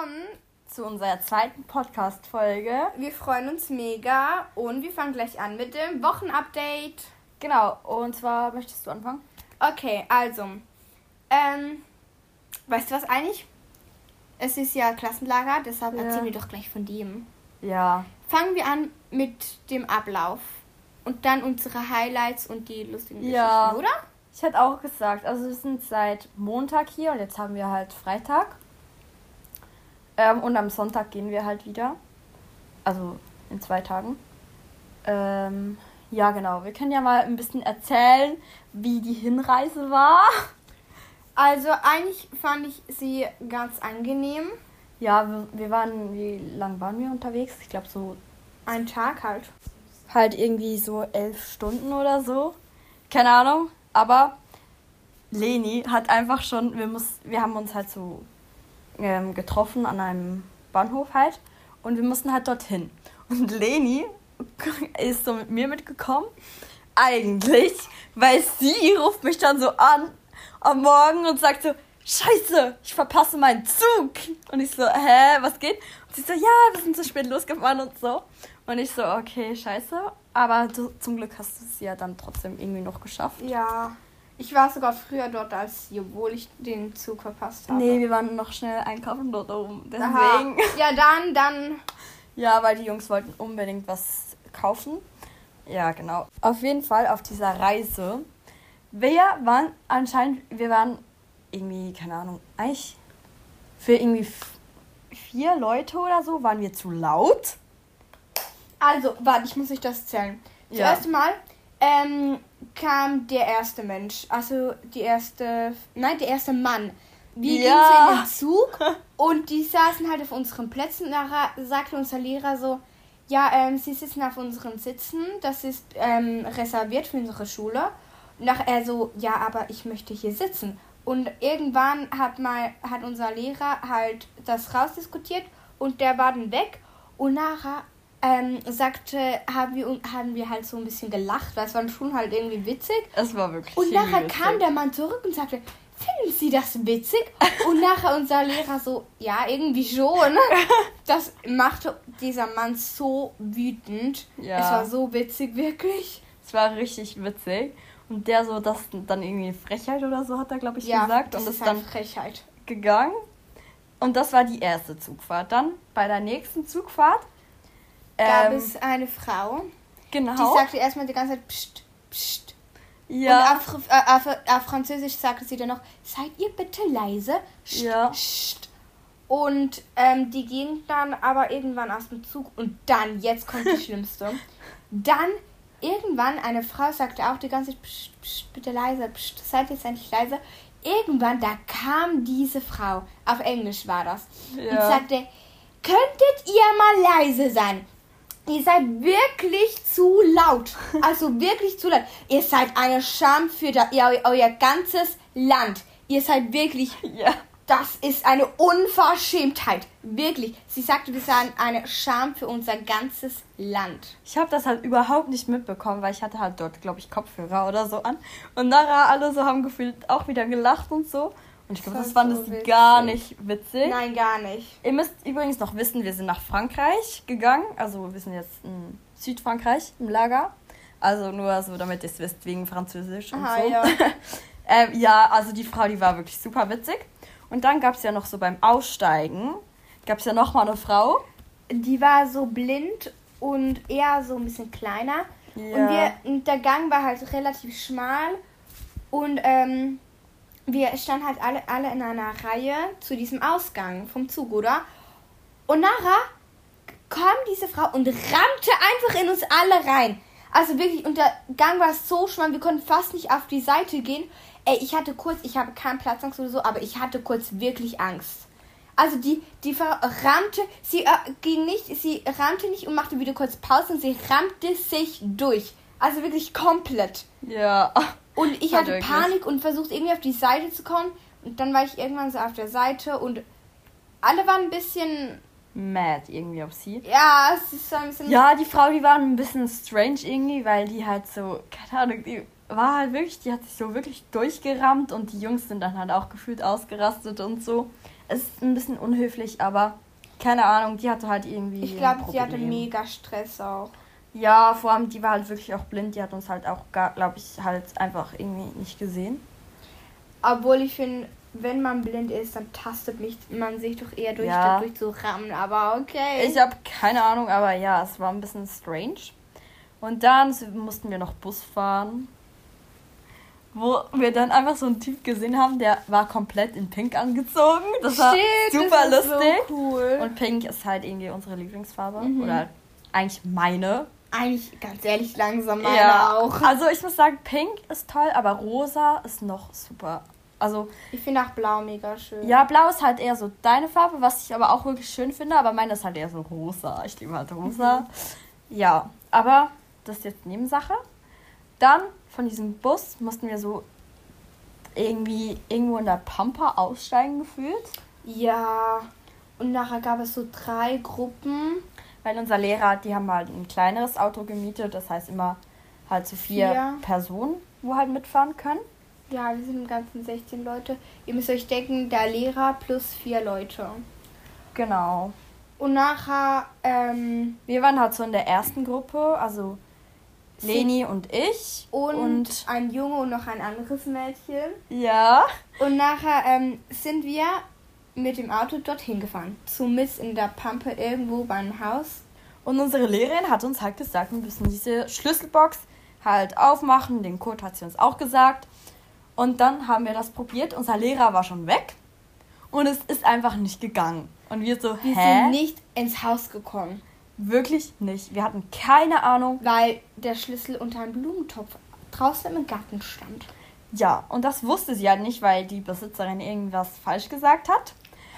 willkommen zu unserer zweiten Podcast-Folge. Wir freuen uns mega und wir fangen gleich an mit dem Wochenupdate. Genau, und zwar möchtest du anfangen? Okay, also, weißt du was eigentlich? Es ist ja Klassenlager, deshalb erzählen wir doch gleich von dem. Ja. Fangen wir an mit dem Ablauf und dann unsere Highlights und die lustigen Geschichten, oder? Ich hätte auch gesagt, also wir sind seit Montag hier und jetzt haben wir halt Freitag. Und am Sonntag gehen wir halt wieder. Also in 2 Tagen. Ja, genau. Wir können ja mal ein bisschen erzählen, wie die Hinreise war. Also eigentlich fand ich sie ganz angenehm. Ja, wir waren, wie lange waren wir unterwegs? Ich glaube so... Einen Tag halt. Halt irgendwie so 11 Stunden oder so. Keine Ahnung. Aber Leni hat einfach schon... Wir haben uns halt so getroffen an einem Bahnhof halt. Und wir mussten halt dorthin. Und Leni ist so mit mir mitgekommen. Eigentlich, weil sie ruft mich dann so an am Morgen und sagt so, Scheiße, ich verpasse meinen Zug. Und ich so, hä, was geht? Und sie so, ja, wir sind zu spät losgefahren und so. Und ich so, okay, scheiße. Aber zum Glück hast du es ja dann trotzdem irgendwie noch geschafft. Ja, ich war sogar früher dort als sie, obwohl ich den Zug verpasst habe. Nee, wir waren noch schnell einkaufen dort oben. Deswegen. Aha. Ja, dann. Ja, weil die Jungs wollten unbedingt was kaufen. Ja, genau. Auf jeden Fall auf dieser Reise. Wir waren irgendwie, keine Ahnung, eigentlich für irgendwie 4 Leute oder so, waren wir zu laut. Also, warte, ich muss euch das erzählen. Ja. Zuerst mal kam der erste Mensch, also der erste Mann. Wir gingen so in den Zug und die saßen halt auf unseren Plätzen. Nachher sagte unser Lehrer so, ja, sie sitzen auf unseren Sitzen, das ist reserviert für unsere Schule. Und nachher er so, ja, aber ich möchte hier sitzen. Und irgendwann hat unser Lehrer halt das rausdiskutiert und der war dann weg. Und nachher haben wir halt so ein bisschen gelacht, weil es war schon halt irgendwie witzig. Es war wirklich Und nachher witzig. kam der Mann zurück und sagte, finden Sie das witzig? Und nachher unser Lehrer so, ja, irgendwie schon. Das machte dieser Mann so wütend. Ja. Es war so witzig, wirklich. Es war richtig witzig. Und der so, das dann irgendwie Frechheit oder so hat er, glaube ich, gesagt. Das und ist dann Frechheit. gegangen. Und das war die erste Zugfahrt. Dann bei der nächsten Zugfahrt Gab es eine Frau, genau. die sagte erstmal die ganze Zeit Psst, Psst. Ja. Und auf Französisch sagte sie dann noch, seid ihr bitte leise? Psst, Ja. Psst. Und die ging dann aber irgendwann aus dem Zug und dann, jetzt kommt die Schlimmste, dann irgendwann eine Frau sagte auch die ganze Zeit, Psst, Psst, bitte leise, Psst, seid jetzt endlich leise. Irgendwann, da kam diese Frau, auf Englisch war das, und sagte, könntet ihr mal leise sein? Ihr seid wirklich zu laut. Also wirklich zu laut. Ihr seid eine Scham für euer ganzes Land. Ihr seid wirklich... Ja. Das ist eine Unverschämtheit. Wirklich. Sie sagte, wir seien eine Scham für unser ganzes Land. Ich habe das halt überhaupt nicht mitbekommen, weil ich hatte halt dort, glaube ich, Kopfhörer oder so an. Und nachher alle so haben gefühlt auch wieder gelacht und so. Und ich glaube, das fand es gar nicht witzig. Nein, gar nicht. Ihr müsst übrigens noch wissen, wir sind nach Frankreich gegangen. Also wir sind jetzt in Südfrankreich im Lager. Also nur so, damit ihr es wisst, wegen Französisch und so. Ja. Ja, also die Frau, die war wirklich super witzig. Und dann gab es ja noch so beim Aussteigen, gab es ja noch mal eine Frau. Die war so blind und eher so ein bisschen kleiner. Ja. Und der Gang war halt relativ schmal. Und wir standen halt alle in einer Reihe zu diesem Ausgang vom Zug, oder? Und nachher kam diese Frau und rammte einfach in uns alle rein. Also wirklich, und der Gang war so schmal, wir konnten fast nicht auf die Seite gehen. Ey, ich habe keinen Platzangst oder so, aber ich hatte kurz wirklich Angst. Also die Frau rammte, sie rammte nicht und machte wieder kurz Pause und sie rammte sich durch. Also wirklich komplett. Ja. Und ich hatte Panik und versucht irgendwie auf die Seite zu kommen. Und dann war ich irgendwann so auf der Seite und alle waren ein bisschen... mad irgendwie auf sie. Ja, es ist so ein bisschen... Ja, die Frau, die war ein bisschen strange irgendwie, weil die halt so, keine Ahnung, die war halt wirklich, die hat sich so wirklich durchgerammt und die Jungs sind dann halt auch gefühlt ausgerastet und so. Es ist ein bisschen unhöflich, aber keine Ahnung, die hatte halt irgendwie Ich glaube, sie hatte mega Stress auch. Ja, vor allem, die war halt wirklich auch blind. Die hat uns halt auch, glaube ich, halt einfach irgendwie nicht gesehen. Obwohl ich finde, wenn man blind ist, dann tastet man sich doch eher durch so Rammen. Aber okay. Ich habe keine Ahnung, aber ja, es war ein bisschen strange. Und dann mussten wir noch Bus fahren, wo wir dann einfach so einen Typ gesehen haben, der war komplett in Pink angezogen. Das war super lustig. So cool. Und Pink ist halt irgendwie unsere Lieblingsfarbe. Oder eigentlich meine. Eigentlich, ganz ehrlich, langsam meine auch. Also ich muss sagen, Pink ist toll, aber Rosa ist noch super. Also ich finde auch Blau mega schön. Ja, Blau ist halt eher so deine Farbe, was ich aber auch wirklich schön finde, aber meine ist halt eher so rosa. Ich liebe halt rosa. Ja, aber das ist jetzt Nebensache. Dann von diesem Bus mussten wir so irgendwie irgendwo in der Pampa aussteigen gefühlt. Ja, und nachher gab es so 3 Gruppen. Weil unser Lehrer, die haben halt ein kleineres Auto gemietet, das heißt immer halt so 4 Personen, wo halt mitfahren können. Ja, wir sind im Ganzen 16 Leute. Ihr müsst euch denken, der Lehrer plus 4 Leute. Genau. Und nachher, wir waren halt so in der ersten Gruppe, also Leni und ich. Und ein Junge und noch ein anderes Mädchen. Ja. Und nachher sind wir mit dem Auto dorthin gefahren. Zumindest in der Pampe irgendwo beim Haus. Und unsere Lehrerin hat uns halt gesagt, wir müssen diese Schlüsselbox halt aufmachen. Den Code hat sie uns auch gesagt. Und dann haben wir das probiert. Unser Lehrer war schon weg. Und es ist einfach nicht gegangen. Und wir so, Wir sind nicht ins Haus gekommen. Wirklich nicht. Wir hatten keine Ahnung. Weil der Schlüssel unter einem Blumentopf draußen im Garten stand. Ja, und das wusste sie halt nicht, weil die Besitzerin irgendwas falsch gesagt hat.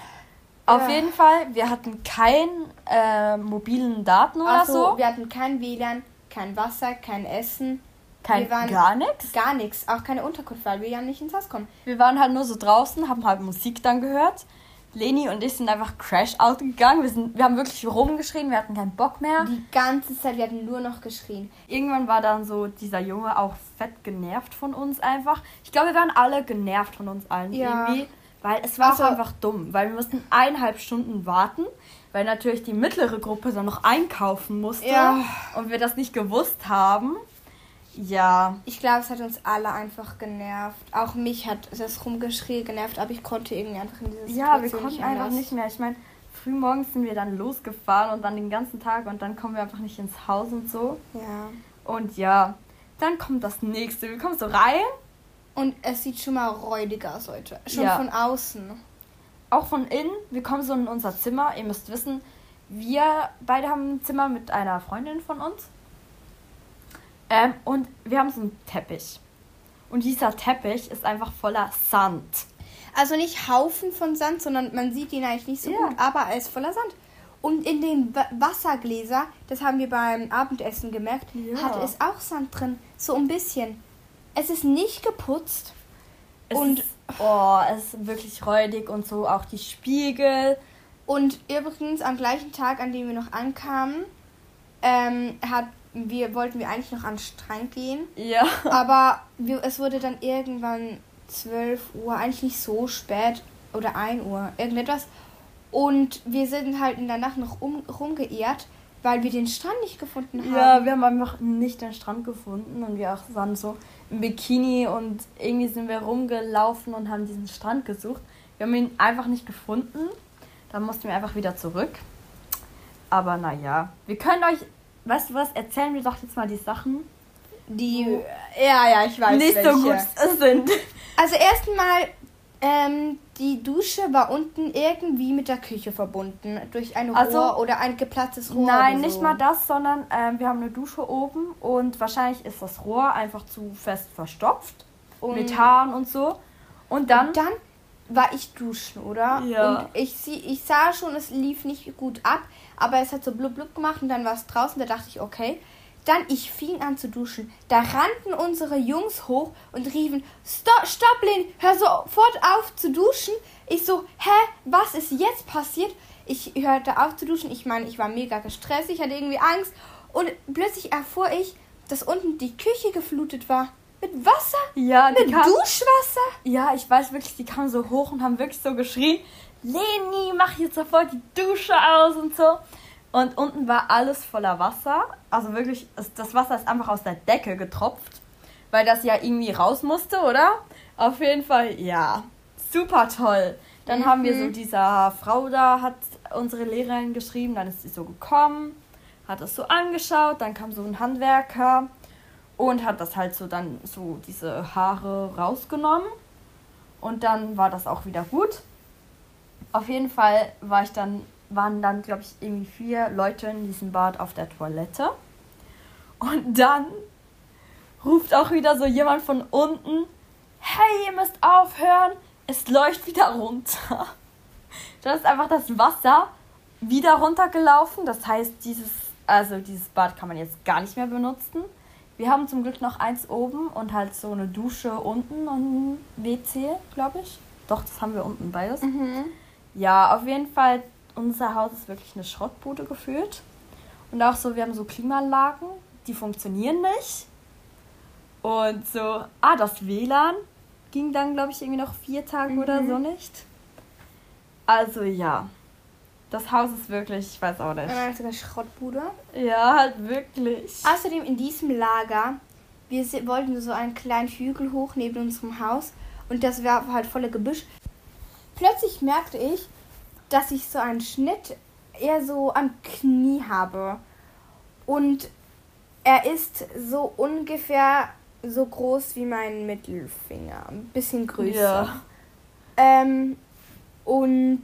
Auf jeden Fall, wir hatten keinen mobilen Daten oder so. Wir hatten kein WLAN, kein Wasser, kein Essen. Gar nichts? Gar nichts. Auch keine Unterkunft, weil wir ja nicht ins Haus kommen. Wir waren halt nur so draußen, haben halt Musik dann gehört. Leni und ich sind einfach Crash-Out gegangen. Wir haben wirklich rumgeschrien, wir hatten keinen Bock mehr. Die ganze Zeit, wir hatten nur noch geschrien. Irgendwann war dann so dieser Junge auch fett genervt von uns einfach. Ich glaube, wir waren alle genervt von uns allen irgendwie. Weil es war auch einfach dumm. Weil wir mussten 1,5 Stunden warten. Weil natürlich die mittlere Gruppe dann noch einkaufen musste. Ja. Und wir das nicht gewusst haben. Ja. Ich glaube, es hat uns alle einfach genervt. Auch mich hat das Rumgeschrien genervt, aber ich konnte irgendwie einfach in dieses Ja, wir konnten einfach nicht mehr. Ich meine, frühmorgens sind wir dann losgefahren und dann den ganzen Tag und dann kommen wir einfach nicht ins Haus und so. Ja. Und ja, dann kommt das nächste. Wir kommen so rein. Und es sieht schon mal räudig aus heute. Schon von außen. Auch von innen. Wir kommen so in unser Zimmer. Ihr müsst wissen, wir beide haben ein Zimmer mit einer Freundin von uns. Und wir haben so einen Teppich. Und dieser Teppich ist einfach voller Sand. Also nicht Haufen von Sand, sondern man sieht ihn eigentlich nicht so gut, aber er ist voller Sand. Und in den Wassergläser, das haben wir beim Abendessen gemerkt, hat es auch Sand drin. So ein bisschen. Es ist nicht geputzt. Es ist wirklich räudig und so auch die Spiegel. Und übrigens am gleichen Tag, an dem wir noch ankamen, wollten wir eigentlich noch an den Strand gehen. Ja. Aber es wurde dann irgendwann 12 Uhr, eigentlich nicht so spät, oder 1 Uhr, irgendetwas. Und wir sind halt in der Nacht noch rumgeirrt, weil wir den Strand nicht gefunden haben. Ja, wir haben einfach nicht den Strand gefunden und wir auch waren so im Bikini und irgendwie sind wir rumgelaufen und haben diesen Strand gesucht. Wir haben ihn einfach nicht gefunden. Dann mussten wir einfach wieder zurück. Aber naja, wir können euch, weißt du was, erzählen wir doch jetzt mal die Sachen, die, ja, ich weiß nicht welche. so gut sind. Also erstmal, die Dusche war unten irgendwie mit der Küche verbunden. Durch ein Rohr oder ein geplatztes Rohr. Nein, oder so. nicht mal das, sondern wir haben eine Dusche oben und wahrscheinlich ist das Rohr einfach zu fest verstopft. Mit Haaren und so. Und dann war ich duschen, oder? Ja. Und ich sah schon, es lief nicht gut ab, aber es hat so blub blub gemacht und dann war es draußen, da dachte ich, okay. Dann, ich fing an zu duschen. Da rannten unsere Jungs hoch und riefen, Stopp, Leni, hör sofort auf zu duschen. Ich so, was ist jetzt passiert? Ich hörte auf zu duschen. Ich meine, ich war mega gestresst, ich hatte irgendwie Angst. Und plötzlich erfuhr ich, dass unten die Küche geflutet war. Mit Wasser? Ja, mit Duschwasser? Ja, ich weiß wirklich, die kamen so hoch und haben wirklich so geschrien, Leni, mach jetzt sofort die Dusche aus und so. Und unten war alles voller Wasser. Also wirklich, das Wasser ist einfach aus der Decke getropft, weil das ja irgendwie raus musste, oder? Auf jeden Fall, ja, super toll. Dann haben wir so dieser Frau da, hat unsere Lehrerin geschrieben, dann ist sie so gekommen, hat es so angeschaut, dann kam so ein Handwerker und hat das halt so dann so diese Haare rausgenommen und dann war das auch wieder gut. Auf jeden Fall waren dann, glaube ich, irgendwie 4 Leute in diesem Bad auf der Toilette. Und dann ruft auch wieder so jemand von unten, hey, ihr müsst aufhören, es läuft wieder runter. Dann ist einfach das Wasser wieder runtergelaufen. Das heißt, dieses Bad kann man jetzt gar nicht mehr benutzen. Wir haben zum Glück noch eins oben und halt so eine Dusche unten und ein WC, glaube ich. Doch, das haben wir unten beides. Ja, auf jeden Fall, unser Haus ist wirklich eine Schrottbude gefühlt. Und auch so, wir haben so Klimaanlagen, die funktionieren nicht. Und so, das WLAN ging dann, glaube ich, irgendwie noch 4 Tage oder so nicht. Also ja, das Haus ist wirklich, ich weiß auch nicht. Eine Schrottbude. Ja, halt wirklich. Außerdem in diesem Lager, wir wollten so einen kleinen Hügel hoch neben unserem Haus und das war halt voller Gebüsch. Plötzlich merkte ich, dass ich so einen Schnitt eher so am Knie habe. Und er ist so ungefähr so groß wie mein Mittelfinger. Ein bisschen größer. Ja. Und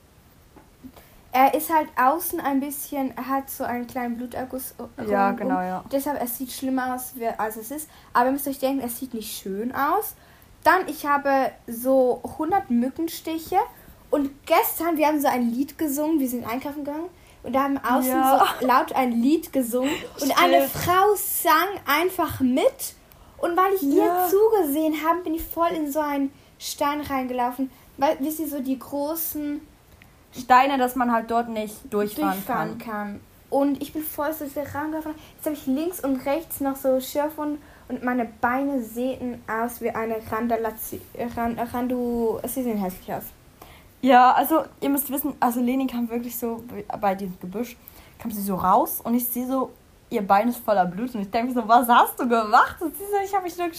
er ist halt außen ein bisschen, er hat so einen kleinen Bluterguss. Ja, genau, ja. Deshalb, es sieht schlimmer aus, als es ist. Aber ihr müsst euch denken, es sieht nicht schön aus. Dann, ich habe so 100 Mückenstiche. Und gestern, wir haben so ein Lied gesungen, wir sind einkaufen gegangen. Und da haben außen so laut ein Lied gesungen. Und eine Frau sang einfach mit. Und weil ich ihr zugesehen habe, bin ich voll in so einen Stein reingelaufen. Weil, wisst ihr, so die großen Steine, dass man halt dort nicht durchfahren kann. Und ich bin voll so rangelaufen. Jetzt habe ich links und rechts noch so Schürfwunden und meine Beine sehen aus wie eine es sieht hässlich aus. Ja, also ihr müsst wissen, also Leni kam wirklich so bei diesem Gebüsch, kam sie so raus und ich sehe so, ihr Bein ist voller Blut und ich denke so, was hast du gemacht? Und sie so, ich habe mich nur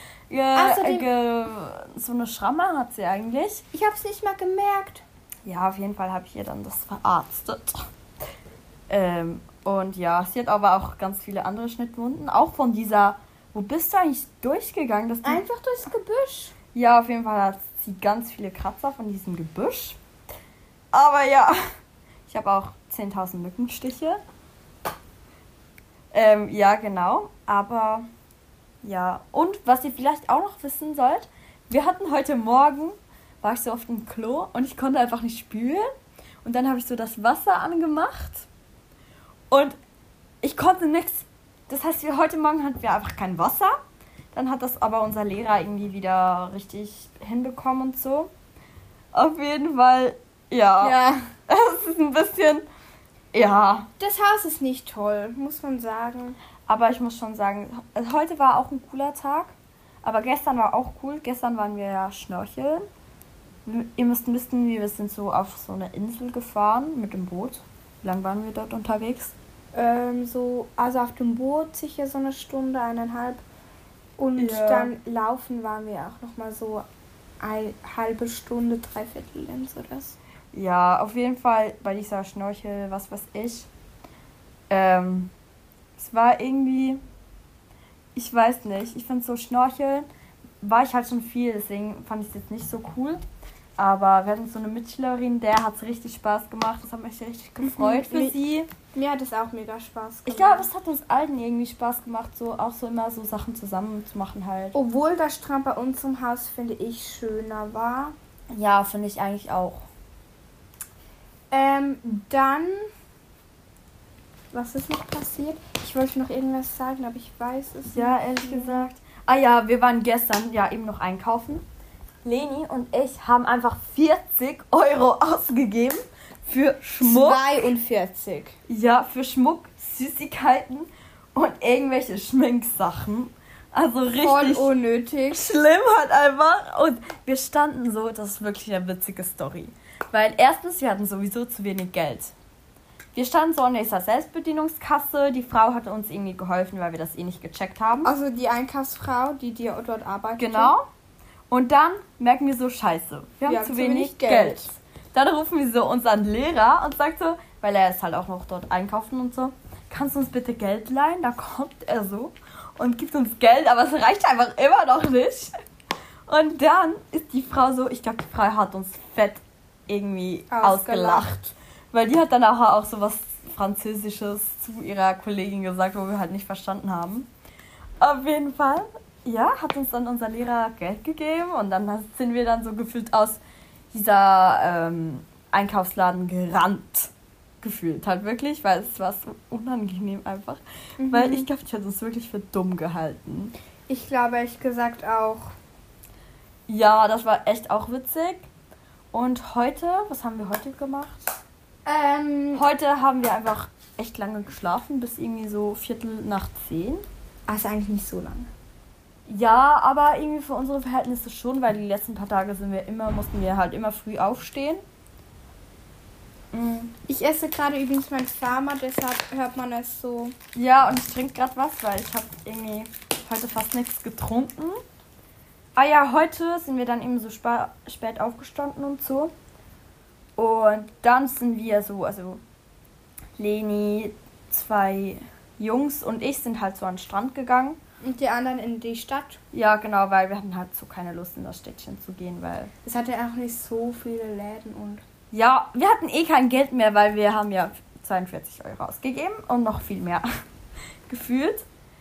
so eine Schramme hat sie eigentlich. Ich habe es nicht mal gemerkt. Ja, auf jeden Fall habe ich ihr dann das verarztet. Und ja, sie hat aber auch ganz viele andere Schnittwunden. Auch von dieser, wo bist du eigentlich durchgegangen? Einfach durchs Gebüsch. Ja, auf jeden Fall hat sie ganz viele Kratzer von diesem Gebüsch. Aber ja, ich habe auch 10.000 Mückenstiche. Ja, genau. Aber ja, und was ihr vielleicht auch noch wissen sollt, wir hatten heute Morgen, war ich so auf dem Klo und ich konnte einfach nicht spülen. Und dann habe ich so das Wasser angemacht und ich konnte nichts. Das heißt, heute Morgen hatten wir einfach kein Wasser. Dann hat das aber unser Lehrer irgendwie wieder richtig hinbekommen und so. Auf jeden Fall, ja. Es ist ein bisschen, ja. Das Haus ist nicht toll, muss man sagen. Aber ich muss schon sagen, heute war auch ein cooler Tag. Aber gestern war auch cool. Gestern waren wir ja schnorcheln. Ihr müsst wissen, wir sind so auf so eine Insel gefahren mit dem Boot. Wie lange waren wir dort unterwegs? Also auf dem Boot sicher so 1 Stunde, 1,5. Und dann laufen waren wir auch nochmal so 1/2 Stunde, 3/4 so das. Ja, auf jeden Fall bei dieser Schnorchel, was weiß ich. Es war irgendwie, ich weiß nicht, ich finde so Schnorcheln, war ich halt schon viel, deswegen fand ich es jetzt nicht so cool. Aber wir hatten so eine Mitschülerin, der hat es richtig Spaß gemacht, das hat mich richtig gefreut für sie. Mir hat es auch mega Spaß gemacht. Ich glaube, es hat uns allen irgendwie Spaß gemacht, so auch so immer so Sachen zusammen zu machen halt. Obwohl der Strand bei uns im Haus, finde ich, schöner war. Ja, finde ich eigentlich auch. Dann, was ist noch passiert? Ich wollte noch irgendwas sagen, aber ich weiß es nicht. Ja, ehrlich gesagt. Ah ja, wir waren gestern ja eben noch einkaufen. Leni und ich haben einfach 40 Euro ausgegeben für Schmuck. 42. Ja, für Schmuck, Süßigkeiten und irgendwelche Schminksachen. Also richtig voll unnötig. schlimm halt einfach. Und wir standen so, das ist wirklich eine witzige Story. Weil erstens, wir hatten sowieso zu wenig Geld. Wir standen so an dieser Selbstbedienungskasse. Die Frau hatte uns irgendwie geholfen, weil wir das nicht gecheckt haben. Also die Einkaufsfrau, die dort arbeitet. Genau. Und dann merken wir so, scheiße, wir haben zu wenig Geld. Dann rufen wir so unseren Lehrer und sagt so, weil er ist halt auch noch dort einkaufen und so, kannst du uns bitte Geld leihen? Da kommt er so und gibt uns Geld, aber es reicht einfach immer noch nicht. Und dann ist die Frau so, ich glaube, die Frau hat uns fett irgendwie ausgelacht. Weil die hat dann auch so was Französisches zu ihrer Kollegin gesagt, wo wir halt nicht verstanden haben. Auf jeden Fall, ja, hat uns dann unser Lehrer Geld gegeben und dann sind wir dann so gefühlt aus dieser Einkaufsladen gerannt. Gefühlt halt wirklich, weil es war so unangenehm einfach. Weil ich glaube, ich hätte uns wirklich für dumm gehalten. Ich glaube, ehrlich gesagt auch. Ja, das war echt auch witzig. Und heute, was haben wir heute gemacht? Heute haben wir einfach echt lange geschlafen, bis irgendwie so 9:45. Also eigentlich nicht so lange. Ja, aber irgendwie für unsere Verhältnisse schon, weil die letzten paar Tage mussten wir halt immer früh aufstehen. Ich esse gerade übrigens mein Pharma, deshalb hört man es so. Ja, und ich trinke gerade was, weil ich habe irgendwie heute fast nichts getrunken. Ah ja, heute sind wir dann eben so spät aufgestanden und so. Und dann sind wir so, also Leni, 2 Jungs und ich sind halt so an den Strand gegangen. Und die anderen in die Stadt? Ja, genau, weil wir hatten halt so keine Lust in das Städtchen zu gehen, weil... Es hatte auch nicht so viele Läden und... Ja, wir hatten kein Geld mehr, weil wir haben ja 42 Euro ausgegeben und noch viel mehr gefühlt.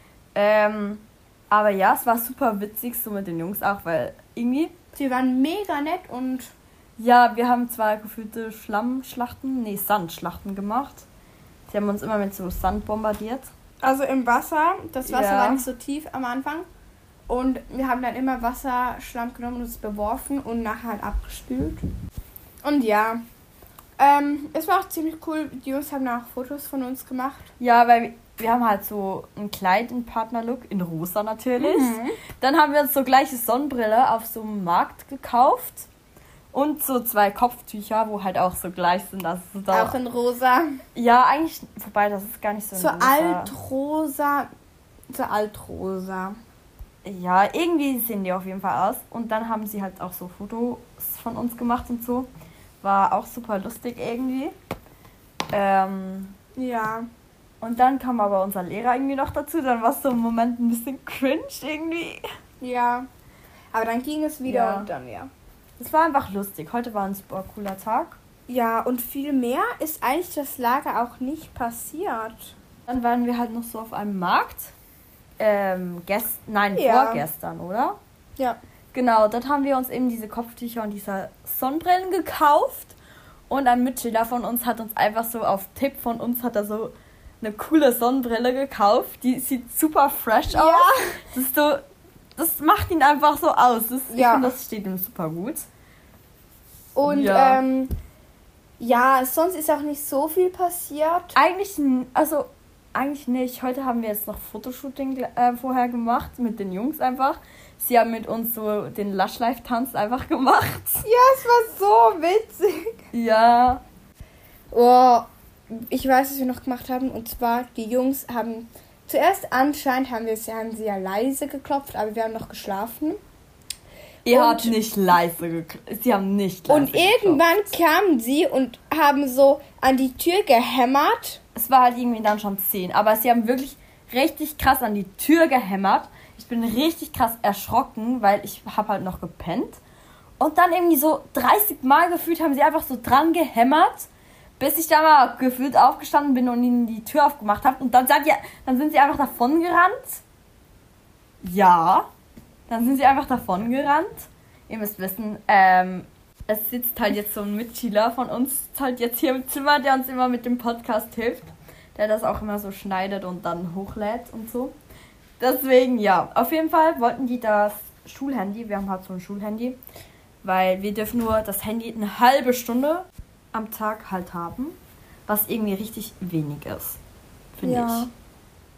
Aber ja, es war super witzig so mit den Jungs auch, weil irgendwie... Sie waren mega nett und... Ja, wir haben zwar gefühlte Sandschlachten gemacht. Sie haben uns immer mit so Sand bombardiert. Also im Wasser, das Wasser war nicht so tief am Anfang. Und wir haben dann immer Wasserschlamm genommen und es beworfen und nachher halt abgespült. Und ja, es war auch ziemlich cool. Die Jungs haben auch Fotos von uns gemacht. Ja, weil wir haben halt so ein Kleid in Partnerlook, in rosa natürlich. Dann haben wir uns so gleiche Sonnenbrille auf so einem Markt gekauft. Und so 2 Kopftücher, wo halt auch so gleich sind. Das ist auch in rosa. Ja, eigentlich, wobei das ist gar nicht so in rosa. So altrosa. Ja, irgendwie sehen die auf jeden Fall aus. Und dann haben sie halt auch so Fotos von uns gemacht und so. War auch super lustig irgendwie. Ja. Und dann kam aber unser Lehrer irgendwie noch dazu. Dann war es so im Moment ein bisschen cringe irgendwie. Ja. Aber dann ging es wieder und dann Es war einfach lustig. Heute war ein super cooler Tag. Ja, und viel mehr ist eigentlich das Lager auch nicht passiert. Dann waren wir halt noch so auf einem Markt. Vorgestern, oder? Ja. Genau, dort haben wir uns eben diese Kopftücher und diese Sonnenbrillen gekauft. Und ein Mitschüler von uns hat uns einfach so auf Tipp von uns hat er so eine coole Sonnenbrille gekauft. Die sieht super fresh aus. Das ist so... Das macht ihn einfach so aus. Ich finde, das steht ihm super gut. Und sonst ist auch nicht so viel passiert. Eigentlich nicht. Heute haben wir jetzt noch Fotoshooting vorher gemacht mit den Jungs einfach. Sie haben mit uns so den Lush-Life-Tanz einfach gemacht. Ja, es war so witzig. Ja. Oh, ich weiß, was wir noch gemacht haben. Und zwar, die Jungs haben... Zuerst anscheinend haben sie ja leise geklopft, aber wir haben noch geschlafen. Sie haben nicht leise geklopft. Und irgendwann kamen sie und haben so an die Tür gehämmert. Es war halt irgendwie dann schon 10, aber sie haben wirklich richtig krass an die Tür gehämmert. Ich bin richtig krass erschrocken, weil ich habe halt noch gepennt. Und dann irgendwie so 30 Mal gefühlt haben sie einfach so dran gehämmert, bis ich da mal gefühlt aufgestanden bin und ihnen die Tür aufgemacht habe. Und dann sind sie einfach davon gerannt. Ja, dann sind sie einfach davon gerannt. Ihr müsst wissen, es sitzt halt jetzt so ein Mitschüler von uns halt jetzt hier im Zimmer, der uns immer mit dem Podcast hilft. Der das auch immer so schneidet und dann hochlädt und so. Deswegen, ja, auf jeden Fall wollten die das Schulhandy, wir haben halt so ein Schulhandy, weil wir dürfen nur das Handy eine halbe Stunde am Tag halt haben, was irgendwie richtig wenig ist, finde ich.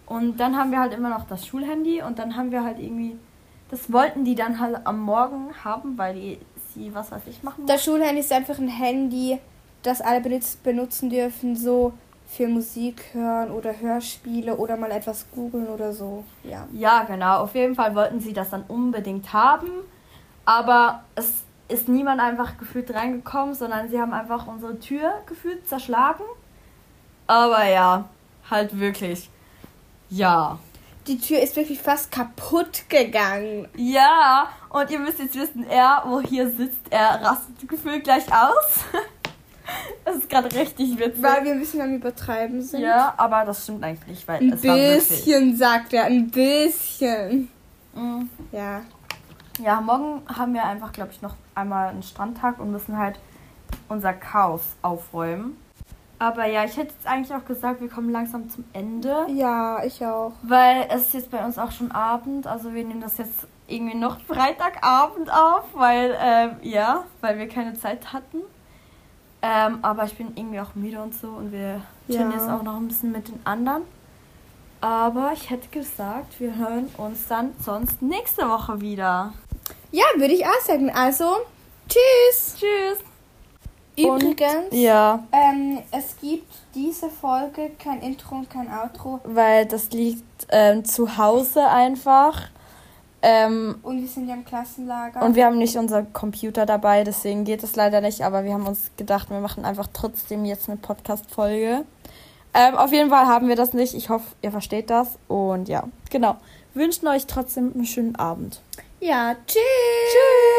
Und dann haben wir halt immer noch das Schulhandy und dann haben wir halt irgendwie, das wollten die dann halt am Morgen haben, weil sie was weiß ich machen. Das Schulhandy ist einfach ein Handy, das alle benutzen dürfen, so für Musik hören oder Hörspiele oder mal etwas googeln oder so. Ja, genau. Auf jeden Fall wollten sie das dann unbedingt haben, aber es ist niemand einfach gefühlt reingekommen, sondern sie haben einfach unsere Tür gefühlt zerschlagen. Aber ja, halt wirklich. Ja. Die Tür ist wirklich fast kaputt gegangen. Ja, und ihr müsst jetzt wissen, er, wo hier sitzt, er rastet gefühlt gleich aus. Das ist gerade richtig witzig. Weil wir ein bisschen am Übertreiben sind. Ja, aber das stimmt eigentlich nicht, weil ein es war wirklich... Ein bisschen, sagt er, ein bisschen. Mhm. Ja. Ja, morgen haben wir einfach, glaube ich, noch einmal einen Strandtag und müssen halt unser Chaos aufräumen. Aber ja, ich hätte jetzt eigentlich auch gesagt, wir kommen langsam zum Ende. Ja, ich auch. Weil es ist jetzt bei uns auch schon Abend. Also wir nehmen das jetzt irgendwie noch Freitagabend auf, weil wir keine Zeit hatten. Aber ich bin irgendwie auch müde und so und wir chillen jetzt auch noch ein bisschen mit den anderen. Aber ich hätte gesagt, wir hören uns dann sonst nächste Woche wieder. Ja, würde ich auch sagen. Also, tschüss. Tschüss. Übrigens, ja. Es gibt diese Folge kein Intro und kein Outro. Weil das liegt zu Hause einfach. Und wir sind ja im Klassenlager. Und wir haben nicht unser Computer dabei, deswegen geht es leider nicht. Aber wir haben uns gedacht, wir machen einfach trotzdem jetzt eine Podcast-Folge. Auf jeden Fall haben wir das nicht. Ich hoffe, ihr versteht das. Und ja, genau. Wünschen euch trotzdem einen schönen Abend. Ja, tschüss. Tschüss.